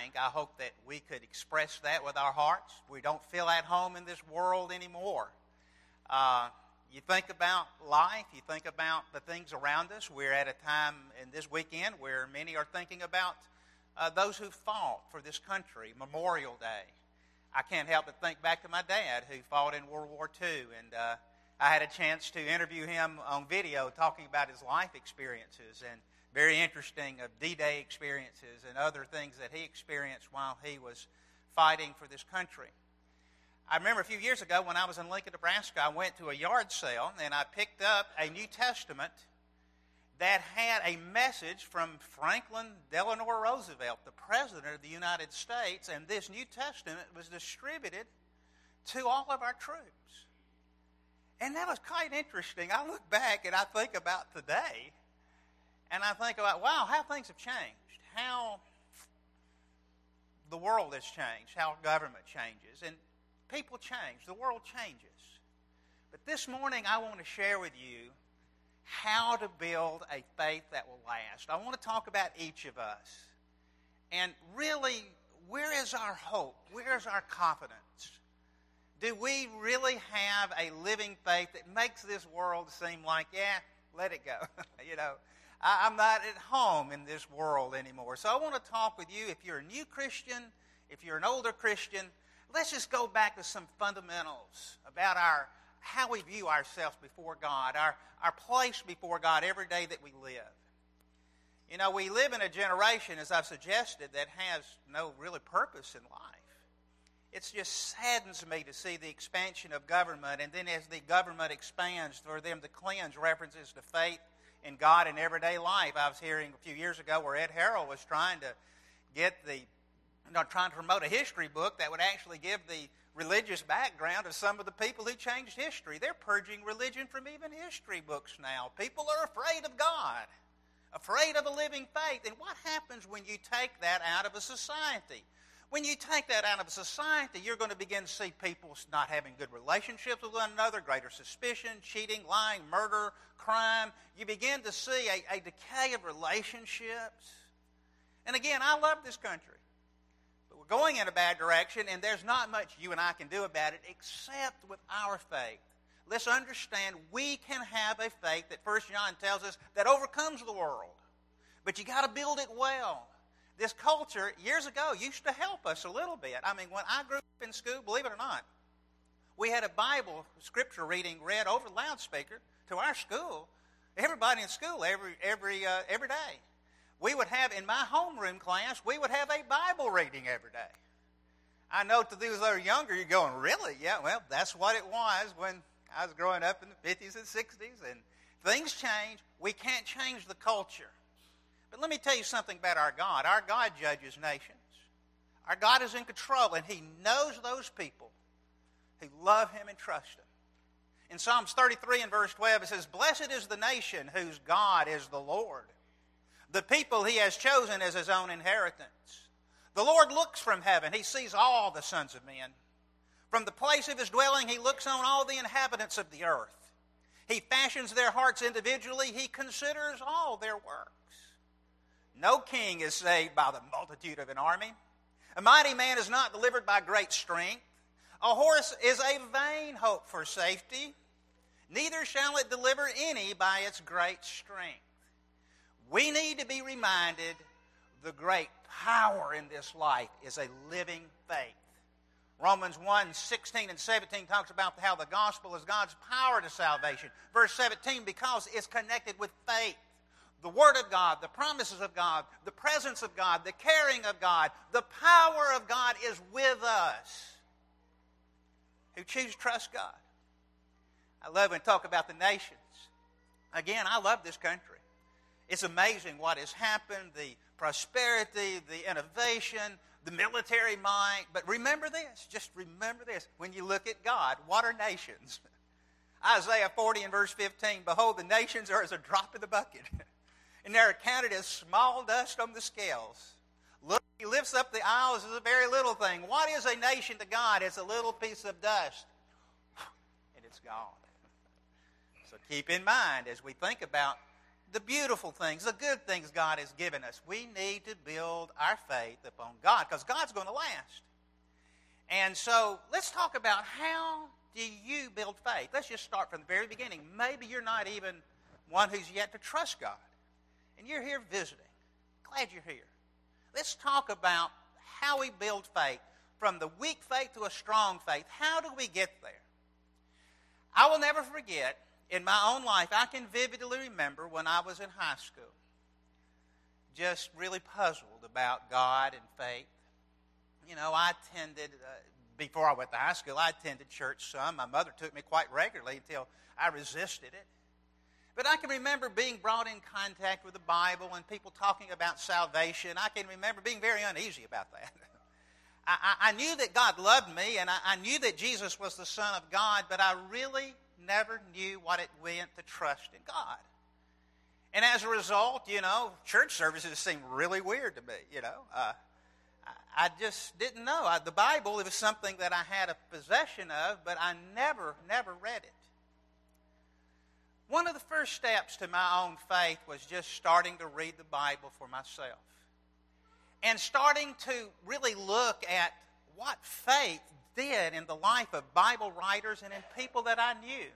think. I hope that we could express that with our hearts. We don't feel at home in this world anymore. You think about life, you think about the things around us. We're at a time in this weekend where many are thinking about those who fought for this country, Memorial Day. I can't help but think back to my dad who fought in World War II, and I had a chance to interview him on video talking about his life experiences and very interesting of D-Day experiences and other things that he experienced while he was fighting for this country. I remember a few years ago when I was in Lincoln, Nebraska, I went to a yard sale and I picked up a New Testament that had a message from Franklin Delano Roosevelt, the President of the United States, and this New Testament was distributed to all of our troops. And that was quite interesting. I look back and I think about today, and I think about, wow, how things have changed, how the world has changed, how government changes, and people change, the world changes. But this morning I want to share with you how to build a faith that will last. I want to talk about each of us. And really, where is our hope? Where is our confidence? Do we really have a living faith that makes this world seem like, yeah, let it go? I'm not at home in this world anymore. So I want to talk with you. If you're a new Christian, if you're an older Christian, let's just go back to some fundamentals about how we view ourselves before God, our place before God every day that we live. We live in a generation, as I've suggested, that has no really purpose in life. It just saddens me to see the expansion of government, and then as the government expands, for them to cleanse references to faith in God in everyday life. I was hearing a few years ago where Ed Harrell was trying to promote a history book that would actually give the religious background of some of the people who changed history. They're purging religion from even history books now. People are afraid of God, afraid of a living faith. And what happens when you take that out of a society? When you take that out of a society, you're going to begin to see people not having good relationships with one another, greater suspicion, cheating, lying, murder, crime. You begin to see a decay of relationships. And again, I love this country. We're going in a bad direction, and there's not much you and I can do about it except with our faith. Let's understand we can have a faith that 1 John tells us that overcomes the world. But you got to build it well. This culture, years ago, used to help us a little bit. I mean, when I grew up in school, believe it or not, we had a Bible scripture reading read over the loudspeaker to our school. Everybody in school every day. We would have, in my homeroom class, we would have a Bible reading every day. I know to those that are younger, you're going, really? Yeah, well, that's what it was when I was growing up in the 50s and 60s. And things change. We can't change the culture. But let me tell you something about our God. Our God judges nations. Our God is in control, and He knows those people who love Him and trust Him. In Psalms 33 and verse 12, it says, "Blessed is the nation whose God is the Lord, the people He has chosen as His own inheritance. The Lord looks from heaven. He sees all the sons of men. From the place of His dwelling, He looks on all the inhabitants of the earth. He fashions their hearts individually. He considers all their works. No king is saved by the multitude of an army. A mighty man is not delivered by great strength. A horse is a vain hope for safety. Neither shall it deliver any by its great strength." We need to be reminded the great power in this life is a living faith. Romans 1:16 and 17 talks about how the gospel is God's power to salvation. Verse 17, because it's connected with faith. The Word of God, the promises of God, the presence of God, the caring of God, the power of God is with us who choose to trust God. I love when we talk about the nations. Again, I love this country. It's amazing what has happened, the prosperity, the innovation, the military might. But remember this, just remember this. When you look at God, what are nations? Isaiah 40 and verse 15, "Behold, the nations are as a drop in the bucket, and they are counted as small dust on the scales. Look, He lifts up the isles as a very little thing." What is a nation to God? It's a little piece of dust, and it's gone. So keep in mind as we think about the beautiful things, the good things God has given us. We need to build our faith upon God because God's going to last. And so let's talk about how do you build faith. Let's just start from the very beginning. Maybe you're not even one who's yet to trust God, and you're here visiting. Glad you're here. Let's talk about how we build faith, from the weak faith to a strong faith. How do we get there? I will never forget, in my own life, I can vividly remember when I was in high school, just really puzzled about God and faith. You know, I attended, before I went to high school, I attended church some. My mother took me quite regularly until I resisted it. But I can remember being brought in contact with the Bible and people talking about salvation. I can remember being very uneasy about that. I knew that God loved me, and I knew that Jesus was the Son of God, but I really never knew what it meant to trust in God. And as a result, you know, church services seemed really weird to me, you know. I just didn't know. The Bible, it was something that I had a possession of, but I never read it. One of the first steps to my own faith was just starting to read the Bible for myself. And starting to really look at what faith did in the life of Bible writers and in people that I knew.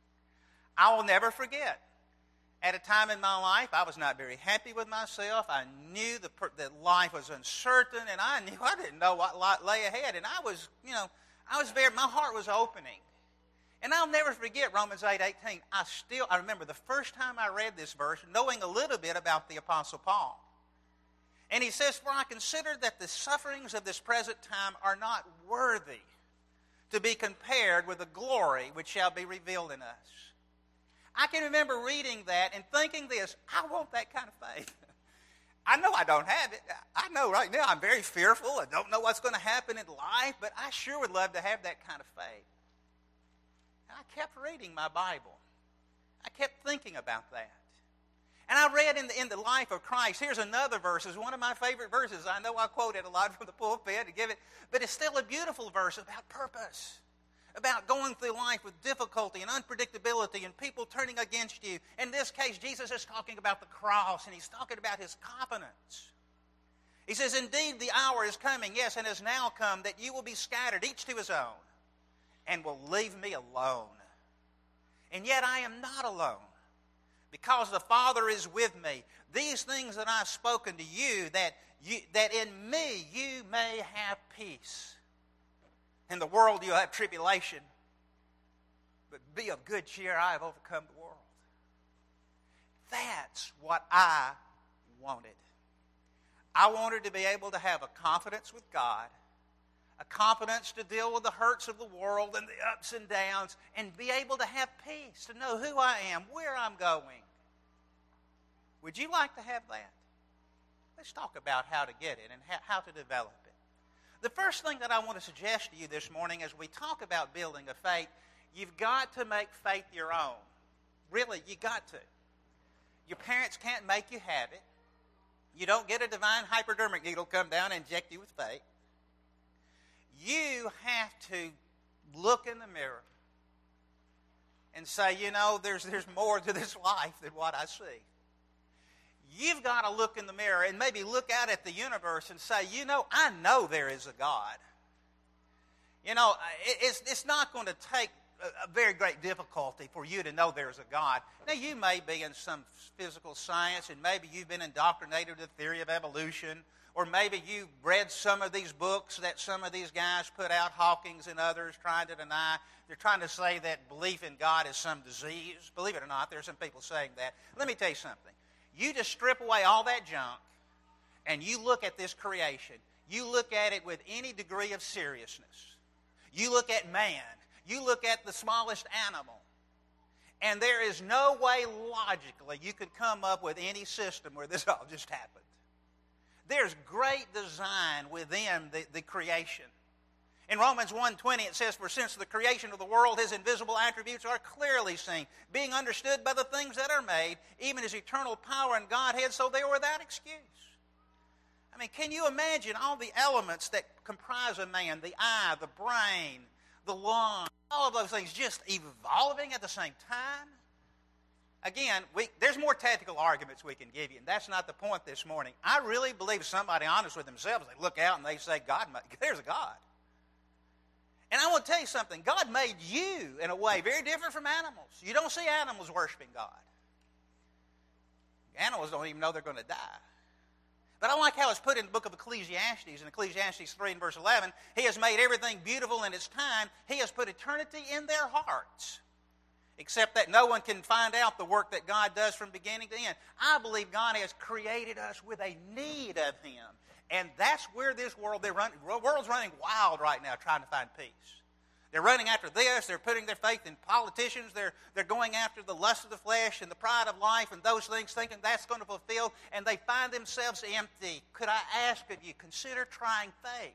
I will never forget. At a time in my life, I was not very happy with myself. I knew that life was uncertain, and I didn't know what lay ahead. And I was my heart was opening. And I'll never forget Romans 8:18. I remember the first time I read this verse, knowing a little bit about the Apostle Paul. And he says, "For I consider that the sufferings of this present time are not worthy to be compared with the glory which shall be revealed in us." I can remember reading that and thinking this, I want that kind of faith. I know I don't have it. I know right now I'm very fearful. I don't know what's going to happen in life, but I sure would love to have that kind of faith. And I kept reading my Bible. I kept thinking about that. And I read in the life of Christ. Here's another verse. It's one of my favorite verses. I know I quote it a lot from the pulpit to give it, but it's still a beautiful verse about purpose, about going through life with difficulty and unpredictability and people turning against you. In this case, Jesus is talking about the cross, and he's talking about his confidence. He says, "Indeed, the hour is coming, yes, and has now come, that you will be scattered, each to his own, and will leave me alone. And yet I am not alone, because the Father is with me. These things that I've spoken to you, that in me you may have peace. In the world you'll have tribulation, but be of good cheer, I have overcome the world." That's what I wanted. I wanted to be able to have a confidence with God, a confidence to deal with the hurts of the world and the ups and downs, and be able to have peace, to know who I am, where I'm going. Would you like to have that? Let's talk about how to get it and how to develop it. The first thing that I want to suggest to you this morning as we talk about building a faith, you've got to make faith your own. Really, you got to. Your parents can't make you have it. You don't get a divine hypodermic needle come down and inject you with faith. You have to look in the mirror and say, you know, there's more to this life than what I see. You've got to look in the mirror and maybe look out at the universe and say, you know, I know there is a God. You know, it's not going to take a very great difficulty for you to know there's a God. Now, you may be in some physical science, and maybe you've been indoctrinated with the theory of evolution, or maybe you read some of these books that some of these guys put out, Hawkins and others, trying to deny. They're trying to say that belief in God is some disease. Believe it or not, there's some people saying that. Let me tell you something. You just strip away all that junk, and you look at this creation. You look at it with any degree of seriousness. You look at man. You look at the smallest animal. And there is no way logically you could come up with any system where this all just happened. There's great design within the creation. In Romans 1:20 it says, "For since the creation of the world his invisible attributes are clearly seen, being understood by the things that are made, even his eternal power and Godhead, so they are without excuse." I mean, can you imagine all the elements that comprise a man, the eye, the brain, the lung, all of those things just evolving at the same time? Again, there's more tactical arguments we can give you, and that's not the point this morning. I really believe somebody honest with themselves, they look out and they say, there's a God. And I want to tell you something. God made you in a way very different from animals. You don't see animals worshiping God. Animals don't even know they're going to die. But I like how it's put in the book of Ecclesiastes. In Ecclesiastes 3 and verse 11, He has made everything beautiful in its time. He has put eternity in their hearts. Except that no one can find out the work that God does from beginning to end. I believe God has created us with a need of Him. And that's where this world, the world's running wild right now trying to find peace. They're running after this. They're putting their faith in politicians. They're going after the lust of the flesh and the pride of life and those things, thinking that's going to fulfill, and they find themselves empty. Could I ask of you, consider trying faith?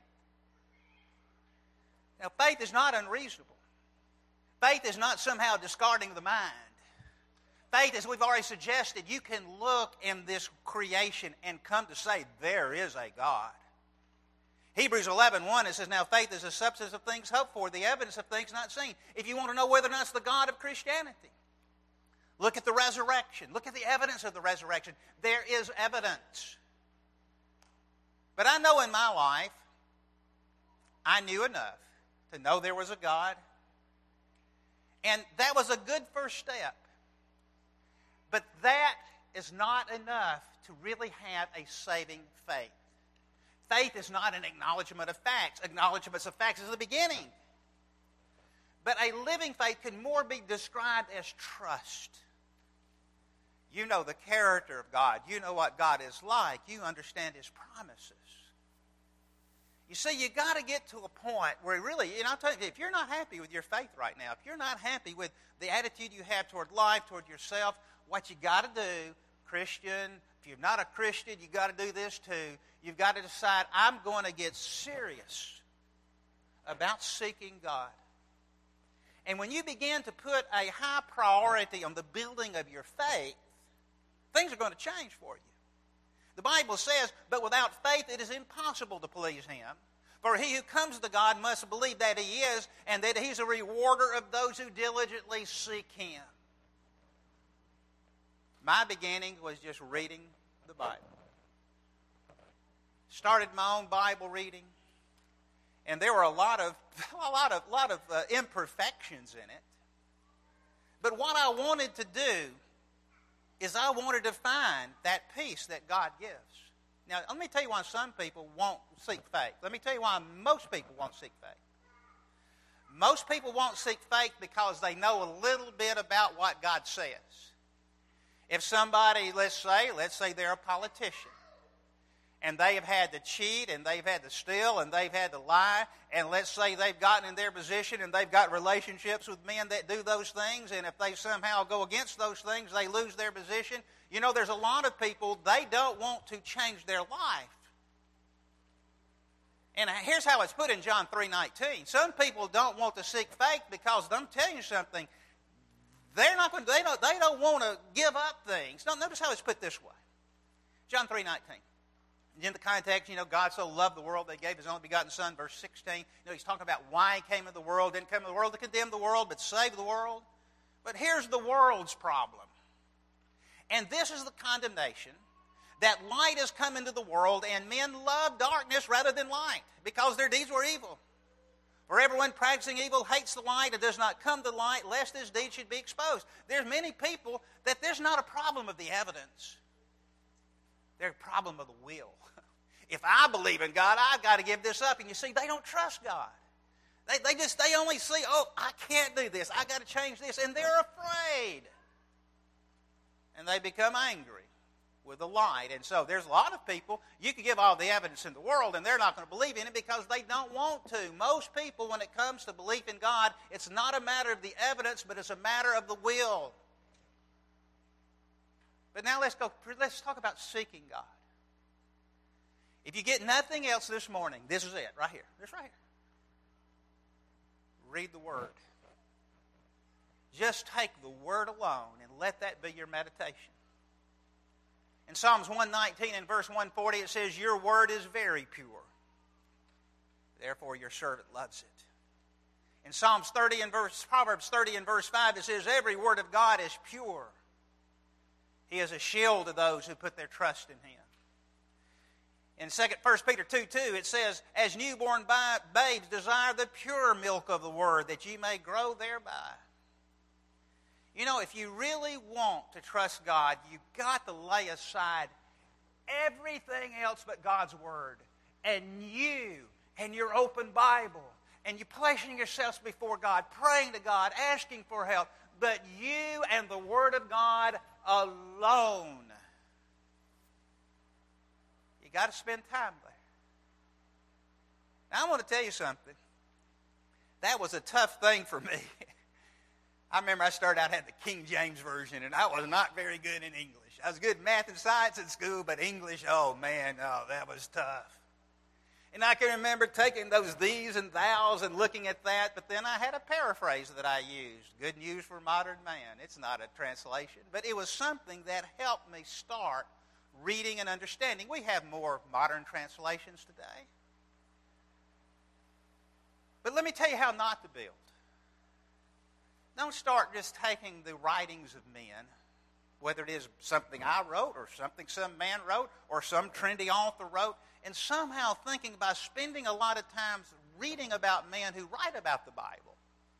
Now, faith is not unreasonable. Faith is not somehow discarding the mind. Faith, as we've already suggested, you can look in this creation and come to say, there is a God. Hebrews 11:1, it says, now faith is the substance of things hoped for, the evidence of things not seen. If you want to know whether or not it's the God of Christianity, look at the resurrection. Look at the evidence of the resurrection. There is evidence. But I know in my life, I knew enough to know there was a God. And that was a good first step. But that is not enough to really have a saving faith. Faith is not an acknowledgement of facts. Acknowledgement of facts is the beginning. But a living faith can more be described as trust. You know the character of God. You know what God is like. You understand His promises. You see, you got to get to a point where really, I'll tell you, if you're not happy with your faith right now, if you're not happy with the attitude you have toward life, toward yourself, what you got to do, Christian, if you're not a Christian, you got to do this too. You've got to decide, I'm going to get serious about seeking God. And when you begin to put a high priority on the building of your faith, things are going to change for you. The Bible says, but without faith it is impossible to please Him. For he who comes to God must believe that He is, and that He's a rewarder of those who diligently seek Him. My beginning was just reading the Bible. Started my own Bible reading, and there were a lot of imperfections in it. But what I wanted to do is I wanted to find that peace that God gives. Now, let me tell you why some people won't seek faith. Let me tell you why most people won't seek faith. Most people won't seek faith because they know a little bit about what God says. If somebody, let's say they're a politician, and they have had to cheat, and they've had to steal, and they've had to lie, and let's say they've gotten in their position, and they've got relationships with men that do those things, and if they somehow go against those things, they lose their position. You know, there's a lot of people, they don't want to change their life. And here's how it's put in John 3:19. Some people don't want to seek faith because, I'm telling you something, they don't want to give up things. Now, notice how it's put this way. John 3:19. In the context, God so loved the world that He gave His only begotten Son, verse 16. He's talking about why He came into the world. Didn't come into the world to condemn the world, but save the world. But here's the world's problem. And this is the condemnation, that light has come into the world, and men love darkness rather than light, because their deeds were evil. For everyone practicing evil hates the light and does not come to light, lest his deeds should be exposed. There's many people that there's not a problem of the evidence. There's a problem of the will. If I believe in God, I've got to give this up. And you see, they don't trust God. They only see, I can't do this. I've got to change this. And they're afraid. And they become angry with the light. And so there's a lot of people, you can give all the evidence in the world, and they're not going to believe in it because they don't want to. Most people, when it comes to belief in God, it's not a matter of the evidence, but it's a matter of the will. But now let's talk about seeking God. If you get nothing else this morning, this is it, right here. This right here. Read the Word. Just take the Word alone and let that be your meditation. In Psalms 119 and verse 140, it says, your Word is very pure. Therefore your servant loves it. In Proverbs 30 and verse 5, it says, every word of God is pure. He is a shield to those who put their trust in Him. In 1 Peter 2:2, it says, "As newborn babes desire the pure milk of the Word, that ye may grow thereby." You know, if you really want to trust God, you've got to lay aside everything else but God's Word. And you and your open Bible. And you placing yourselves before God, praying to God, asking for help. But you and the Word of God alone. You got to spend time there. Now, I want to tell you something. That was a tough thing for me. I remember I started out had the King James Version, and I was not very good in English. I was good in math and science in school, but English, oh man, that was tough. And I can remember taking those these and thous and looking at that, but then I had a paraphrase that I used. Good news for modern man. It's not a translation, but it was something that helped me start reading and understanding. We have more modern translations today. But let me tell you how not to build. Don't start just taking the writings of men, whether it is something I wrote or something some man wrote or some trendy author wrote, and somehow thinking about spending a lot of time reading about men who write about the Bible.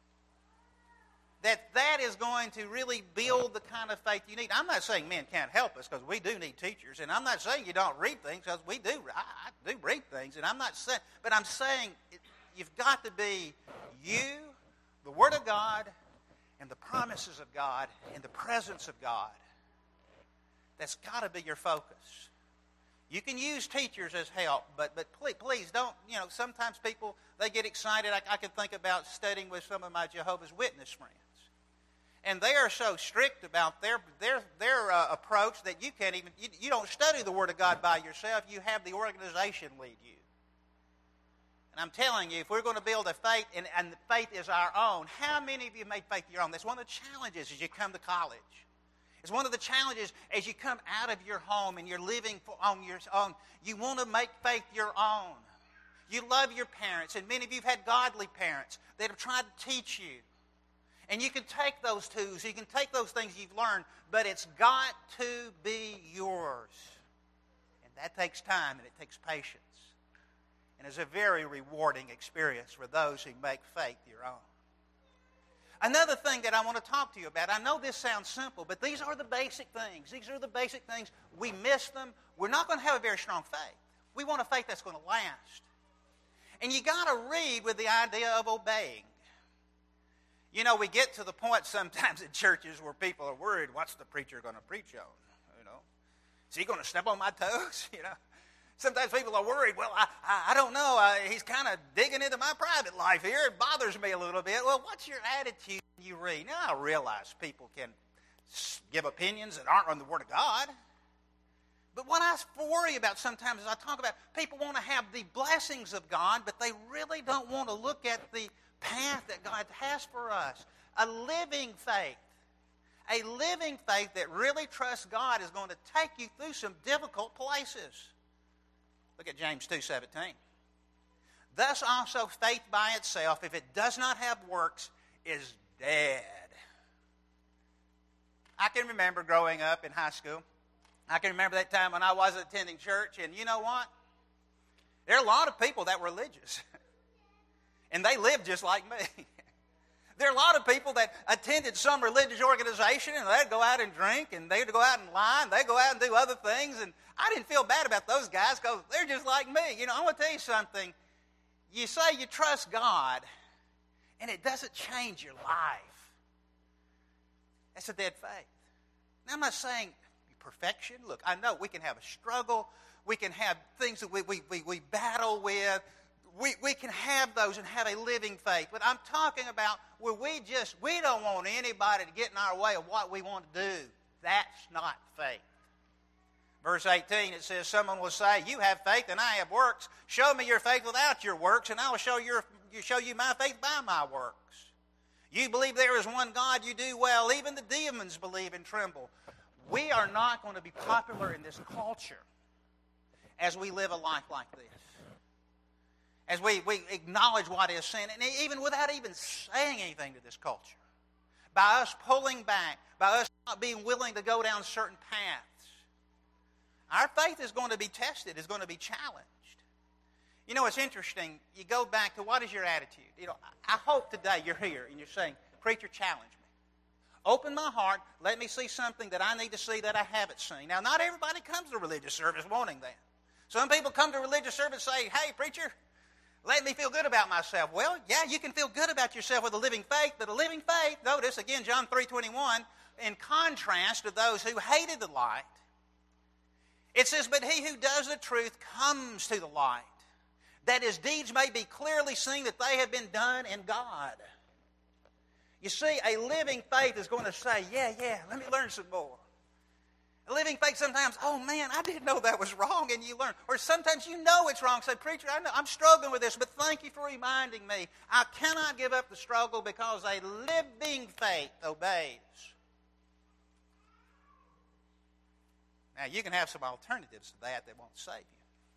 That is going to really build the kind of faith you need. I'm not saying men can't help us, because we do need teachers, and I'm not saying you don't read things, because we do. I do read things, and I'm not saying, but I'm saying you've got to be you, the Word of God, and the promises of God, and the presence of God. That's got to be your focus. You can use teachers as help, but please don't, sometimes people, they get excited. I can think about studying with some of my Jehovah's Witness friends. And they are so strict about their approach that you can't even, you don't study the Word of God by yourself. You have the organization lead you. And I'm telling you, if we're going to build a faith, and faith is our own, how many of you made faith your own? That's one of the challenges as you come to college. It's one of the challenges as you come out of your home and you're living on your own. You want to make faith your own. You love your parents, and many of you have had godly parents that have tried to teach you. And you can take those tools, you can take those things you've learned, but it's got to be yours. And that takes time, and it takes patience. And it's a very rewarding experience for those who make faith your own. Another thing that I want to talk to you about, I know this sounds simple, but these are the basic things. These are the basic things. We miss them. We're not going to have a very strong faith. We want a faith that's going to last. And you got to read with the idea of obeying. You know, we get to the point sometimes in churches where people are worried, what's the preacher going to preach on? Is he going to step on my toes? Sometimes people are worried, well, I don't know. He's kind of digging into my private life here. It bothers me a little bit. Well, what's your attitude when you read? Now, I realize people can give opinions that aren't on the Word of God. But what I worry about sometimes is I talk about people want to have the blessings of God, but they really don't want to look at the path that God has for us. A living faith. A living faith that really trusts God is going to take you through some difficult places. Look at James 2:17. Thus also faith by itself, if it does not have works, is dead. I can remember growing up in high school. I can remember that time when I wasn't attending church, and you know what? There are a lot of people that were religious. And they lived just like me. There are a lot of people that attended some religious organization, and they'd go out and drink, and they'd go out and lie, and they'd go out and do other things, and I didn't feel bad about those guys because they're just like me. I want to tell you something. You say you trust God, and it doesn't change your life. That's a dead faith. Now, I'm not saying perfection. Look, I know we can have a struggle. We can have things that we battle with. We can have those and have a living faith. But I'm talking about where we don't want anybody to get in our way of what we want to do. That's not faith. Verse 18, it says, someone will say, you have faith and I have works. Show me your faith without your works, and I will show you my faith by my works. You believe there is one God, you do well. Even the demons believe and tremble. We are not going to be popular in this culture as we live a life like this. As we acknowledge what is sin, and even without even saying anything to this culture. by us pulling back, by us not being willing to go down certain paths. Our faith is going to be tested, is going to be challenged. You know, it's interesting. You go back to what is your attitude? You know, I hope today you're here and you're saying, preacher, challenge me. Open my heart. Let me see something that I need to see that I haven't seen. Now, not everybody comes to religious service wanting that. Some people come to religious service and say, hey, preacher, let me feel good about myself. Well, yeah, you can feel good about yourself with a living faith, but a living faith, notice again, John 3:21, in contrast to those who hated the light, it says, but he who does the truth comes to the light, that his deeds may be clearly seen that they have been done in God. You see, a living faith is going to say, yeah, let me learn some more. A living faith sometimes, oh man, I didn't know that was wrong, and you learn. Or sometimes you know it's wrong. Say, preacher, I know, I'm struggling with this, but thank you for reminding me. I cannot give up the struggle because a living faith obeys. Now, you can have some alternatives to that won't save you.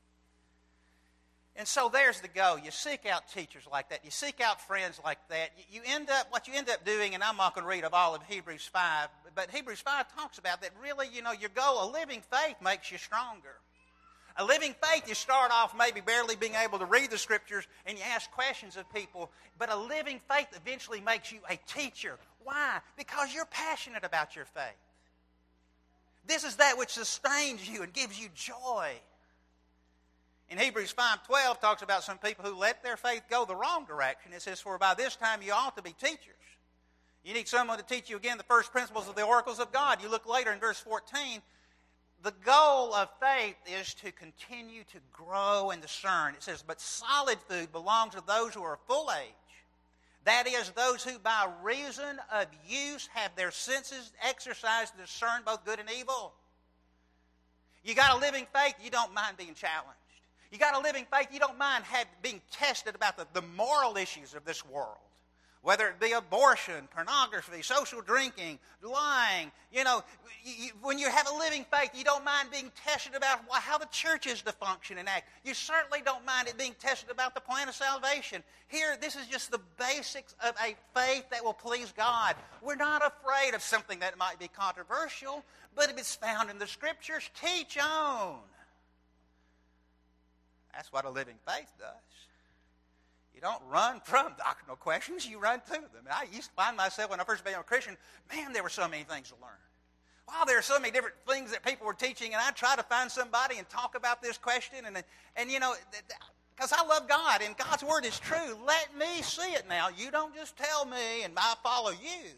And so there's the go. You seek out teachers like that. You seek out friends like that. What you end up doing, and I'm not going to read of all of Hebrews 5, but Hebrews 5 talks about that really, your goal, a living faith makes you stronger. A living faith, you start off maybe barely being able to read the Scriptures and you ask questions of people, but a living faith eventually makes you a teacher. Why? Because you're passionate about your faith. This is that which sustains you and gives you joy. In Hebrews 5:12 talks about some people who let their faith go the wrong direction. It says, for by this time you ought to be teachers. You need someone to teach you again the first principles of the oracles of God. You look later in verse 14. The goal of faith is to continue to grow and discern. It says, but solid food belongs to those who are full age. That is, those who by reason of use have their senses exercised to discern both good and evil. You got a living faith, you don't mind being challenged. You got a living faith, you don't mind being tested about the moral issues of this world. Whether it be abortion, pornography, social drinking, lying. When you have a living faith, you don't mind being tested about how the church is to function and act. You certainly don't mind it being tested about the plan of salvation. Here, this is just the basics of a faith that will please God. We're not afraid of something that might be controversial, but if it's found in the Scriptures, teach on. That's what a living faith does. You don't run from doctrinal questions, you run to them. And I used to find myself, when I first became a Christian, man, there were so many things to learn. Wow, there are so many different things that people were teaching, and I'd try to find somebody and talk about this question. And because I love God, and God's Word is true, let me see it now. You don't just tell me, and I follow you.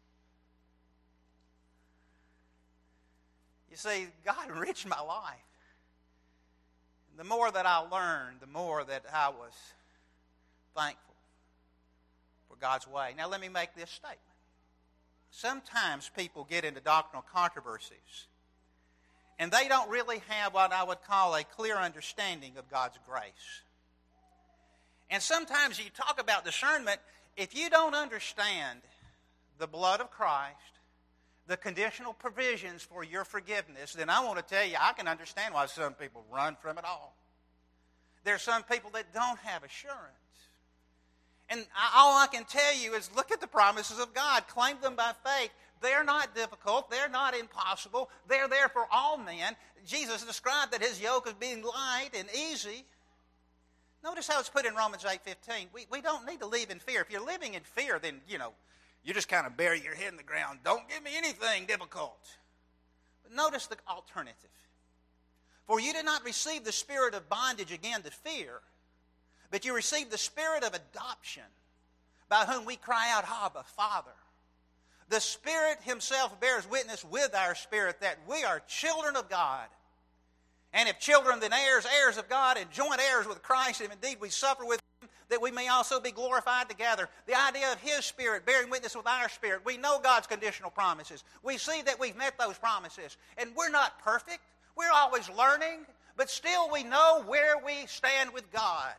You see, God enriched my life. The more that I learned, the more that I was thankful for God's way. Now let me make this statement. Sometimes people get into doctrinal controversies and they don't really have what I would call a clear understanding of God's grace. And sometimes you talk about discernment, if you don't understand the blood of Christ, the conditional provisions for your forgiveness, then I want to tell you, I can understand why some people run from it all. There are some people that don't have assurance. And all I can tell you is look at the promises of God. Claim them by faith. They're not difficult. They're not impossible. They're there for all men. Jesus described that his yoke is being light and easy. Notice how it's put in Romans 8:15. We don't need to live in fear. If you're living in fear, then, you just kind of bury your head in the ground. Don't give me anything difficult. But notice the alternative. For you did not receive the spirit of bondage again to fear, but you received the spirit of adoption, by whom we cry out, Abba, Father. The Spirit himself bears witness with our spirit that we are children of God. And if children, then heirs, heirs of God, and joint heirs with Christ, if indeed we suffer with him, that we may also be glorified together. The idea of his Spirit bearing witness with our spirit. We know God's conditional promises. We see that we've met those promises. And we're not perfect. We're always learning. But still we know where we stand with God.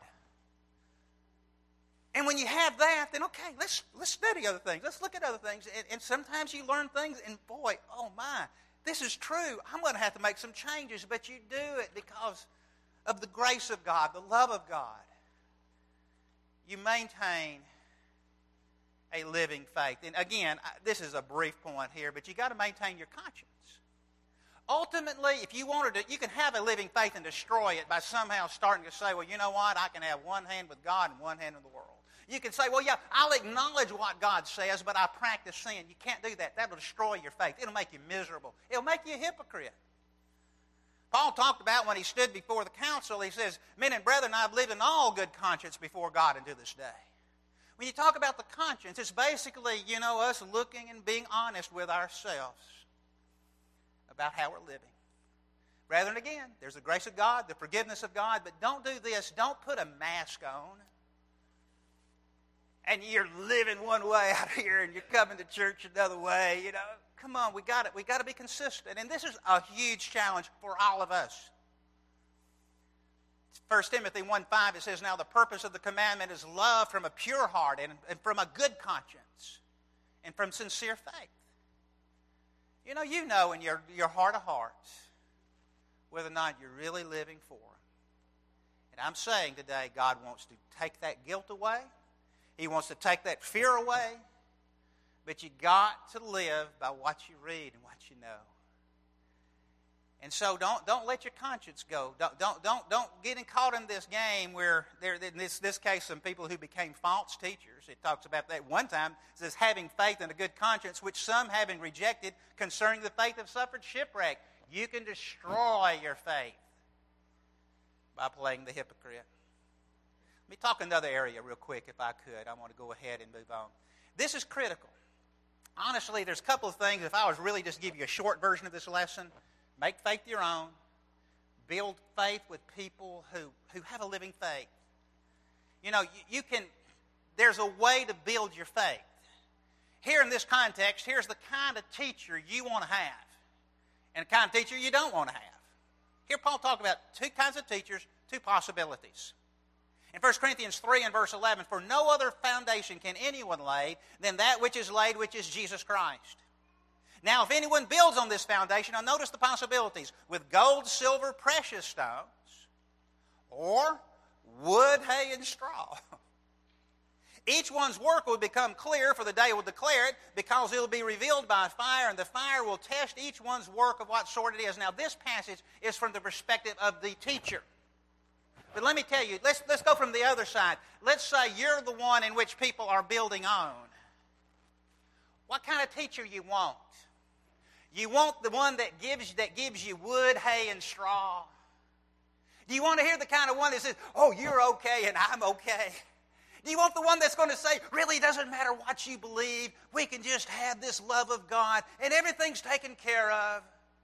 And when you have that, then okay, let's study other things. Let's look at other things. And sometimes you learn things, and boy, oh my, this is true. I'm going to have to make some changes, but you do it because of the grace of God, the love of God. You maintain a living faith. And again, this is a brief point here, but you got to maintain your conscience. Ultimately, if you wanted to, you can have a living faith and destroy it by somehow starting to say, well, you know what, I can have one hand with God and one hand with the world. You can say, well, yeah, I'll acknowledge what God says, but I practice sin. You can't do that. That'll destroy your faith. It'll make you miserable. It'll make you a hypocrite. Paul talked about when he stood before the council, he says, men and brethren, I've lived in all good conscience before God unto this day. When you talk about the conscience, it's basically, us looking and being honest with ourselves about how we're living. Brethren, again, there's the grace of God, the forgiveness of God, but don't do this. Don't put a mask on. And you're living one way out here and you're coming to church another way. Come on, we got to be consistent. And this is a huge challenge for all of us. 1 Timothy 1:5, it says, now the purpose of the commandment is love from a pure heart and from a good conscience and from sincere faith. You know in your heart of hearts whether or not you're really living for Him. And I'm saying today God wants to take that guilt away. He wants to take that fear away. But you got to live by what you read and what you know. And so don't let your conscience go. Don't get caught in this game where in this case some people who became false teachers. It talks about that one time. It says having faith and a good conscience, which some having rejected concerning the faith have suffered shipwreck. You can destroy your faith by playing the hypocrite. Let me talk another area real quick if I could. I want to go ahead and move on. This is critical. Honestly, there's a couple of things. If I was really just to give you a short version of this lesson, make faith your own. Build faith with people who have a living faith. You can. There's a way to build your faith. Here in this context, here's the kind of teacher you want to have and the kind of teacher you don't want to have. Here Paul talked about two kinds of teachers, two possibilities. In 1 Corinthians 3 and verse 11, for no other foundation can anyone lay than that which is laid, which is Jesus Christ. Now, if anyone builds on this foundation, now notice the possibilities, with gold, silver, precious stones, or wood, hay, and straw. Each one's work will become clear, for the day will declare it, because it will be revealed by fire, and the fire will test each one's work of what sort it is. Now, this passage is from the perspective of the teacher. But let me tell you, let's go from the other side. Let's say you're the one in which people are building on. What kind of teacher you want? You want the one that gives you wood, hay, and straw? Do you want to hear the kind of one that says, oh, you're okay and I'm okay? Do you want the one that's going to say, really, it doesn't matter what you believe, we can just have this love of God and everything's taken care of?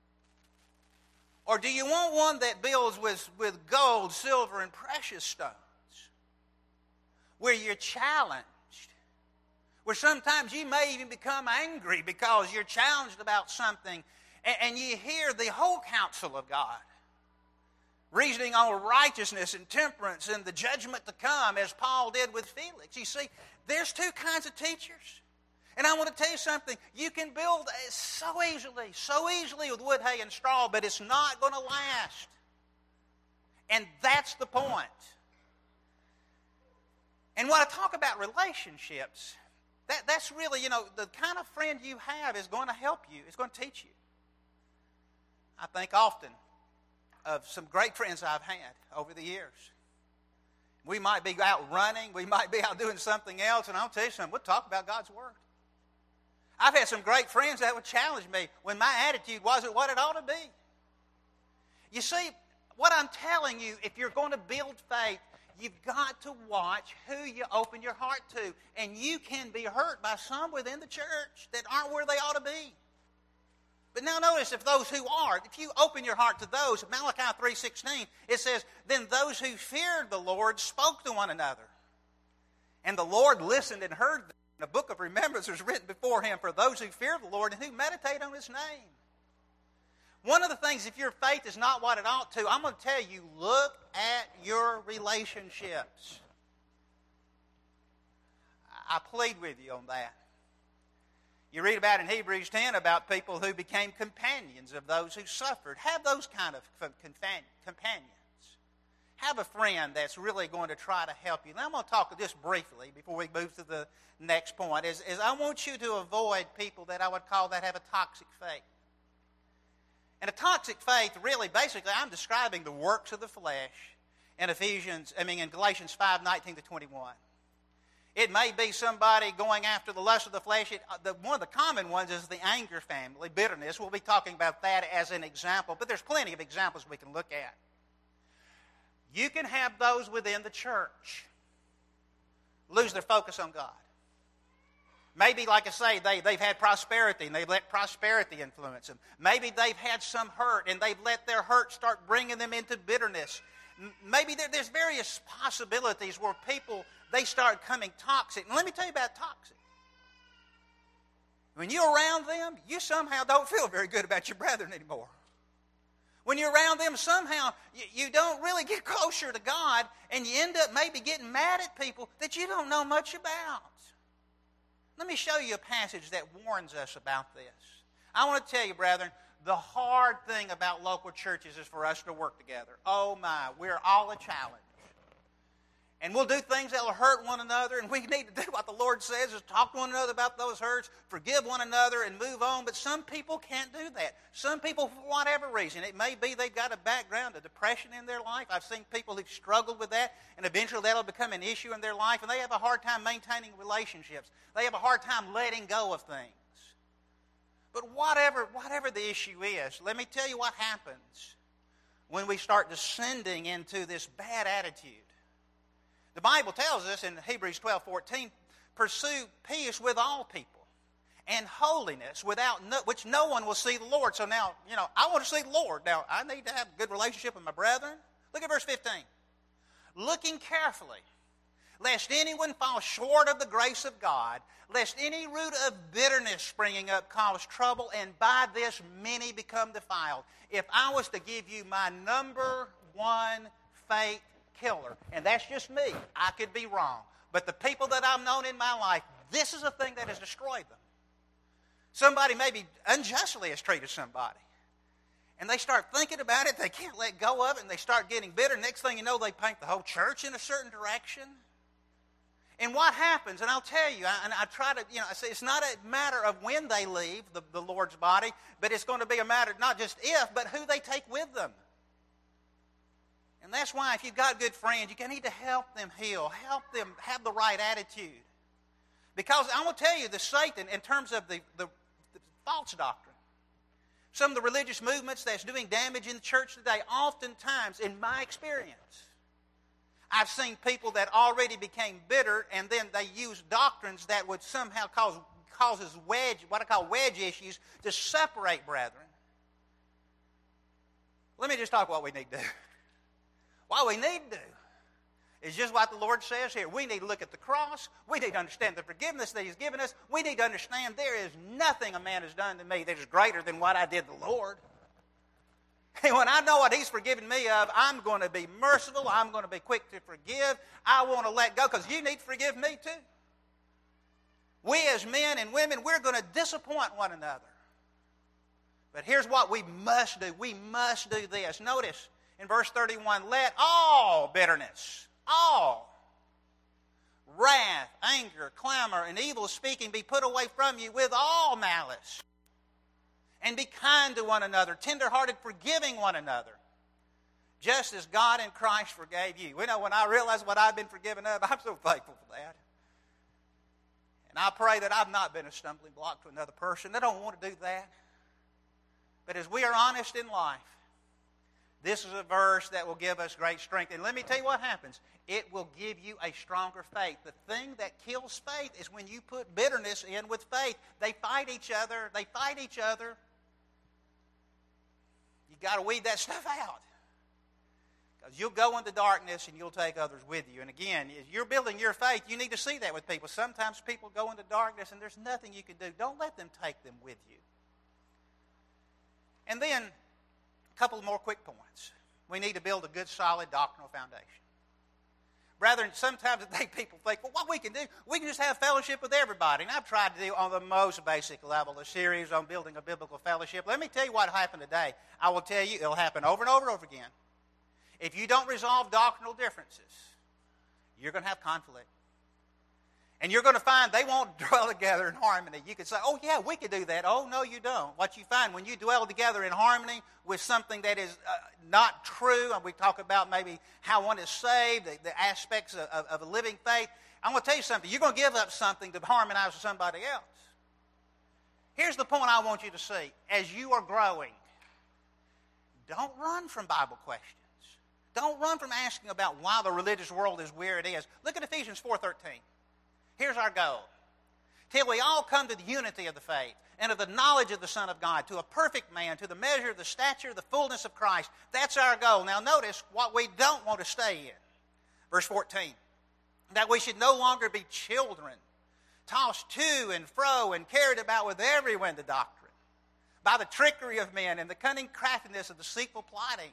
Or do you want one that builds with gold, silver, and precious stones? Where you're challenged. Where sometimes you may even become angry because you're challenged about something and you hear the whole counsel of God. Reasoning on righteousness and temperance and the judgment to come, as Paul did with Felix. You see, there's two kinds of teachers. And I want to tell you something. You can build so easily with wood, hay, and straw, but it's not going to last. And that's the point. And when I talk about relationships, that's really, the kind of friend you have is going to help you. It's going to teach you. I think often of some great friends I've had over the years. We might be out running. We might be out doing something else. And I'll tell you something. We'll talk about God's Word. I've had some great friends that would challenge me when my attitude wasn't what it ought to be. You see, what I'm telling you, if you're going to build faith, you've got to watch who you open your heart to. And you can be hurt by some within the church that aren't where they ought to be. But now notice, if you open your heart to those, Malachi 3:16, it says, then those who feared the Lord spoke to one another. And the Lord listened and heard them. A book of remembrance was written before him for those who fear the Lord and who meditate on his name. One of the things, if your faith is not what it ought to, I'm going to tell you, look at your relationships. I plead with you on that. You read about in Hebrews 10 about people who became companions of those who suffered. Have those kind of companions. Have a friend that's really going to try to help you. Now I'm going to talk just briefly before we move to the next point. Is I want you to avoid people that I would call that have a toxic faith. And a toxic faith, really, basically, I'm describing the works of the flesh in Galatians 5:19-21. It may be somebody going after the lust of the flesh. One of the common ones is the anger family, bitterness. We'll be talking about that as an example, but there's plenty of examples we can look at. You can have those within the church lose their focus on God. Maybe, like I say, they've had prosperity and they've let prosperity influence them. Maybe they've had some hurt and they've let their hurt start bringing them into bitterness. Maybe there's various possibilities where people, they start coming toxic. And let me tell you about toxic. When you're around them, you somehow don't feel very good about your brethren anymore. When you're around them, somehow you don't really get closer to God, and you end up maybe getting mad at people that you don't know much about. Let me show you a passage that warns us about this. I want to tell you, brethren, the hard thing about local churches is for us to work together. Oh my, we're all a challenge. And we'll do things that will hurt one another, and we need to do what the Lord says, is talk to one another about those hurts, forgive one another, and move on. But some people can't do that. Some people, for whatever reason, it may be they've got a background of depression in their life. I've seen people who've struggled with that, and eventually that'll become an issue in their life, and they have a hard time maintaining relationships. They have a hard time letting go of things. But whatever the issue is, let me tell you what happens when we start descending into this bad attitude. The Bible tells us in Hebrews 12:14, pursue peace with all people and holiness which no one will see the Lord. So now, I want to see the Lord. Now, I need to have a good relationship with my brethren. Look at verse 15. Looking carefully, lest anyone fall short of the grace of God, lest any root of bitterness springing up cause trouble, and by this many become defiled. If I was to give you my number one faith killer, and that's just me, I could be wrong, but the people that I've known in my life, this is a thing that has destroyed them. Somebody maybe unjustly has treated somebody, and they start thinking about it, they can't let go of it, and they start getting bitter. Next thing you know, they paint the whole church in a certain direction. And what happens, and I'll tell you, I try to, I say it's not a matter of when they leave the Lord's body, but it's going to be a matter not just if, but who they take with them. And that's why if you've got good friends, you need to help them heal, help them have the right attitude. Because I will tell you, the Satan, in terms of the false doctrine, some of the religious movements that's doing damage in the church today, oftentimes, in my experience, I've seen people that already became bitter, and then they use doctrines that would somehow causes what I call wedge issues to separate brethren. Let me just talk what we need to do. What we need to do is just what the Lord says here. We need to look at the cross. We need to understand the forgiveness that He's given us. We need to understand there is nothing a man has done to me that is greater than what I did to the Lord. And when I know what He's forgiven me of, I'm going to be merciful. I'm going to be quick to forgive. I want to let go, because you need to forgive me too. We as men and women, we're going to disappoint one another. But here's what we must do. We must do this. Notice in verse 31, let all bitterness, all wrath, anger, clamor, and evil speaking be put away from you with all malice. And be kind to one another, tender-hearted, forgiving one another, just as God in Christ forgave you. When I realize what I've been forgiven of, I'm so thankful for that. And I pray that I've not been a stumbling block to another person. I don't want to do that. But as we are honest in life, this is a verse that will give us great strength. And let me tell you what happens. It will give you a stronger faith. The thing that kills faith is when you put bitterness in with faith. They fight each other. You got to weed that stuff out. Because you'll go into darkness and you'll take others with you. And again, as you're building your faith, you need to see that with people. Sometimes people go into darkness and there's nothing you can do. Don't let them take them with you. And then, a couple more quick points. We need to build a good, solid doctrinal foundation. Brethren, sometimes people think, well, what we can do, we can just have fellowship with everybody. And I've tried to do on the most basic level a series on building a biblical fellowship. Let me tell you what happened today. I will tell you, it'll happen over and over and over again. If you don't resolve doctrinal differences, you're going to have conflict. And you're going to find they won't dwell together in harmony. You could say, oh, yeah, we could do that. Oh, no, you don't. What you find when you dwell together in harmony with something that is not true, and we talk about maybe how one is saved, the aspects of a living faith, I'm going to tell you something. You're going to give up something to harmonize with somebody else. Here's the point I want you to see. As you are growing, don't run from Bible questions. Don't run from asking about why the religious world is where it is. Look at Ephesians 4:13. Here's our goal. Till we all come to the unity of the faith and of the knowledge of the Son of God, to a perfect man, to the measure of the stature of the fullness of Christ. That's our goal. Now notice what we don't want to stay in. Verse 14. That we should no longer be children, tossed to and fro and carried about with every wind of doctrine, by the trickery of men and the cunning craftiness of deceitful plotting.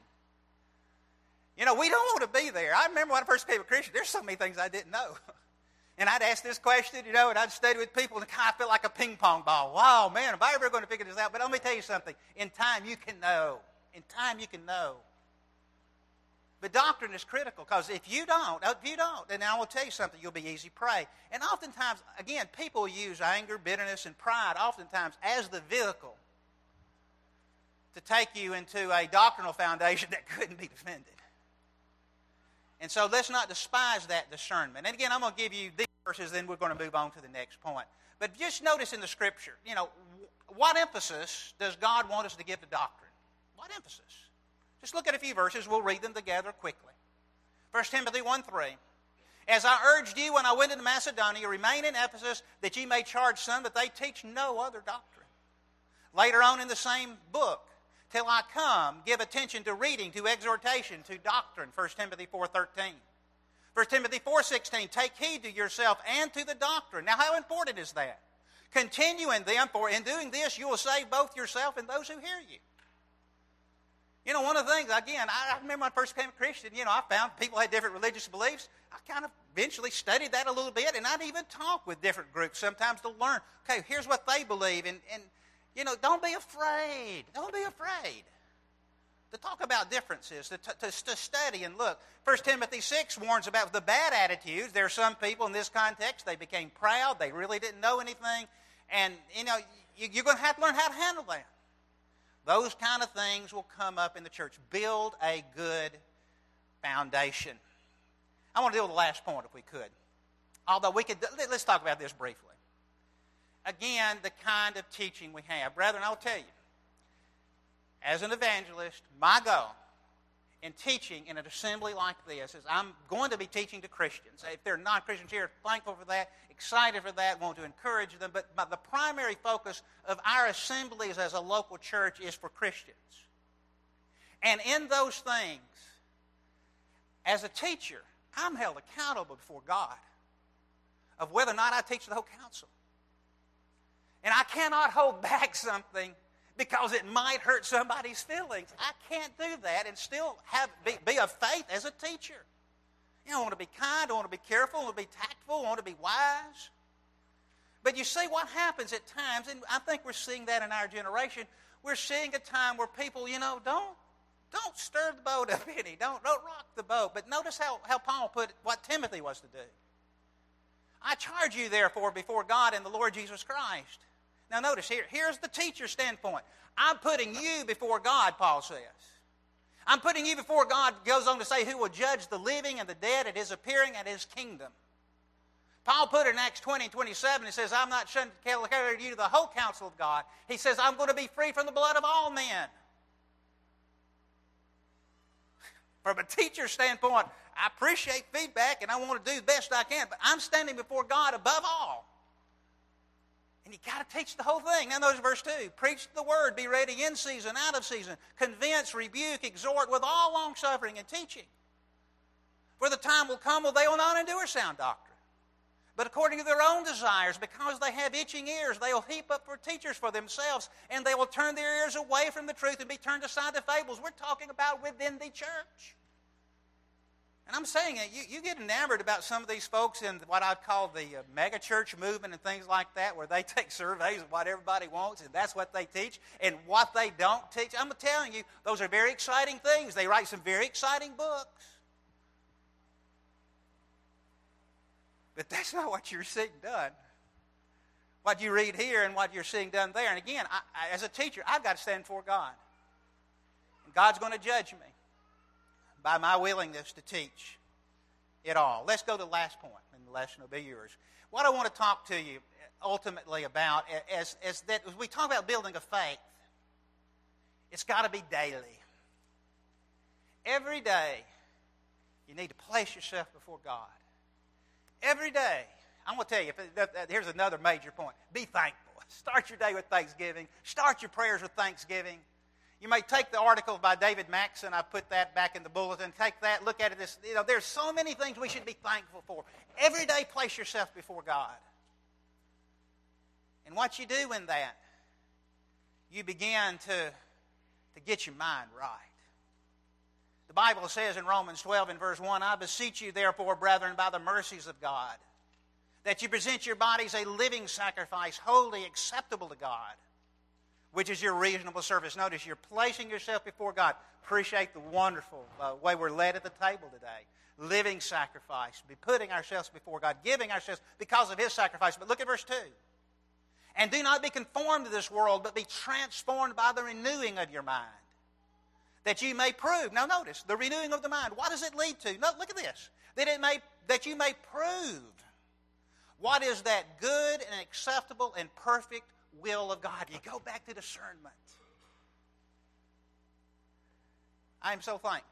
You know, we don't want to be there. I remember when I first became a Christian, there's so many things I didn't know. And I'd ask this question, you know, and I'd study with people, and it kind of felt like a ping pong ball. Wow, man, am I ever going to figure this out? But let me tell you something. In time, you can know. In time, you can know. But doctrine is critical, because if you don't, then I will tell you something, you'll be easy prey. And oftentimes, again, people use anger, bitterness, and pride oftentimes as the vehicle to take you into a doctrinal foundation that couldn't be defended. And so let's not despise that discernment. And again, I'm going to give you these verses, then we're going to move on to the next point. But just notice in the Scripture, you know, what emphasis does God want us to give to doctrine? What emphasis? Just look at a few verses. We'll read them together quickly. 1 Timothy 1:3. As I urged you when I went into Macedonia, remain in Ephesus, that ye may charge some that they teach no other doctrine. Later on in the same book, till I come, give attention to reading, to exhortation, to doctrine. 1 Timothy 4:13. 1 Timothy 4:16. Take heed to yourself and to the doctrine. Now, how important is that? Continue in them, for in doing this you will save both yourself and those who hear you. You know, one of the things, again, I remember when I first became a Christian, you know, I found people had different religious beliefs. I kind of eventually studied that a little bit, and I'd even talk with different groups sometimes to learn, okay, here's what they believe, and you know, don't be afraid. Don't be afraid to talk about differences, to study and look. 1 Timothy 6 warns about the bad attitudes. There are some people in this context, they became proud. They really didn't know anything. And, you know, you're going to have to learn how to handle that. Those kind of things will come up in the church. Build a good foundation. I want to deal with the last point if we could. Although let's talk about this briefly. Again, the kind of teaching we have. Brethren, I'll tell you, as an evangelist, my goal in teaching in an assembly like this is I'm going to be teaching to Christians. If they're non-Christians here, thankful for that, excited for that, want to encourage them. But the primary focus of our assemblies as a local church is for Christians. And in those things, as a teacher, I'm held accountable before God of whether or not I teach the whole council. And I cannot hold back something because it might hurt somebody's feelings. I can't do that and still be of faith as a teacher. You know, I want to be kind, I want to be careful, I want to be tactful, I want to be wise. But you see what happens at times, and I think we're seeing that in our generation. We're seeing a time where people, you know, don't stir the boat up any. Don't rock the boat. But notice how Paul put what Timothy was to do. I charge you, therefore, before God and the Lord Jesus Christ. Now notice here's the teacher's standpoint. I'm putting you before God, Paul says. I'm putting you before God, goes on to say, who will judge the living and the dead at his appearing at his kingdom. Paul put it in Acts 20:27, he says, I'm not shunned to carry you to the whole counsel of God. He says, I'm going to be free from the blood of all men. From a teacher's standpoint, I appreciate feedback and I want to do the best I can, but I'm standing before God above all. And you got to teach the whole thing. Now notice verse 2. Preach the word, be ready in season, out of season. Convince, rebuke, exhort with all longsuffering and teaching. For the time will come when they will not endure sound doctrine, but according to their own desires, because they have itching ears, they will heap up for teachers for themselves, and they will turn their ears away from the truth and be turned aside to fables. We're talking about within the church. And I'm saying that you get enamored about some of these folks in what I'd call the mega church movement and things like that, where they take surveys of what everybody wants, and that's what they teach, and what they don't teach. I'm telling you, those are very exciting things. They write some very exciting books. But that's not what you're seeing done. What you read here and what you're seeing done there. And again, as a teacher, I've got to stand before God. And God's going to judge me by my willingness to teach it all. Let's go to the last point, and the lesson will be yours. What I want to talk to you ultimately about is that as we talk about building a faith, it's got to be daily. Every day, you need to place yourself before God. Every day. I'm going to tell you, here's another major point. Be thankful. Start your day with thanksgiving. Start your prayers with thanksgiving. You may take the article by David Maxson. I put that back in the bulletin. Take that, look at it. There's so many things we should be thankful for. Every day, place yourself before God. And what you do in that, you begin to get your mind right. The Bible says in Romans 12 and verse 1, I beseech you therefore, brethren, by the mercies of God, that you present your bodies a living sacrifice, wholly acceptable to God, which is your reasonable service. Notice, you're placing yourself before God. Appreciate the wonderful way we're led at the table today. Living sacrifice. Be putting ourselves before God, giving ourselves because of His sacrifice. But look at verse 2. And do not be conformed to this world, but be transformed by the renewing of your mind, that you may prove. Now notice, the renewing of the mind. What does it lead to? No, look at this. That you may prove what is that good and acceptable and perfect will of God. You go back to discernment. I am so thankful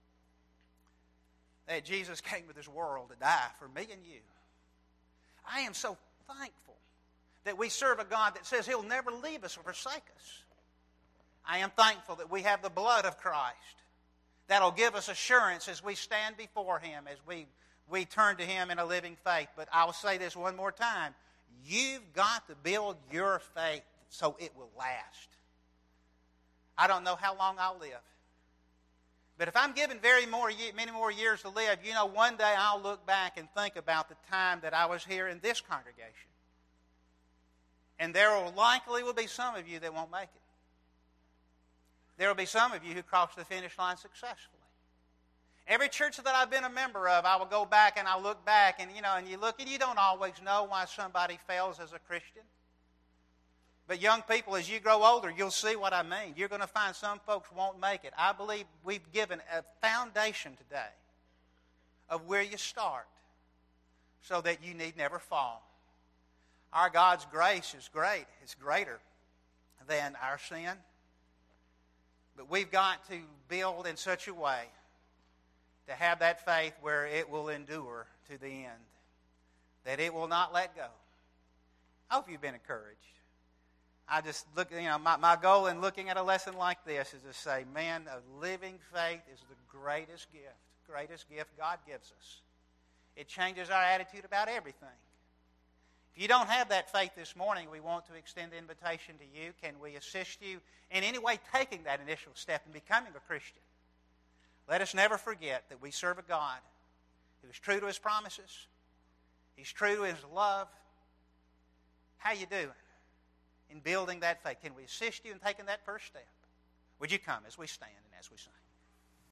that Jesus came to this world to die for me and you. I am so thankful that we serve a God that says He'll never leave us or forsake us. I am thankful that we have the blood of Christ that'll give us assurance as we stand before Him, as we turn to Him in a living faith. But I'll say this one more time. You've got to build your faith so it will last. I don't know how long I'll live. But if I'm given many more years to live, one day I'll look back and think about the time that I was here in this congregation. And there will be some of you that won't make it. There will be some of you who cross the finish line successfully. Every church that I've been a member of, I will go back and I'll look back and you look and you don't always know why somebody fails as a Christian. But young people, as you grow older, you'll see what I mean. You're going to find some folks won't make it. I believe we've given a foundation today of where you start so that you need never fall. Our God's grace is great. It's greater than our sin. But we've got to build in such a way to have that faith where it will endure to the end, that it will not let go. I hope you've been encouraged. I just look, my goal in looking at a lesson like this is to say, man, a living faith is the greatest gift God gives us. It changes our attitude about everything. If you don't have that faith this morning, we want to extend the invitation to you. Can we assist you in any way taking that initial step in becoming a Christian? Let us never forget that we serve a God who is true to His promises. He's true to His love. How you doing in building that faith? Can we assist you in taking that first step? Would you come as we stand and as we sing?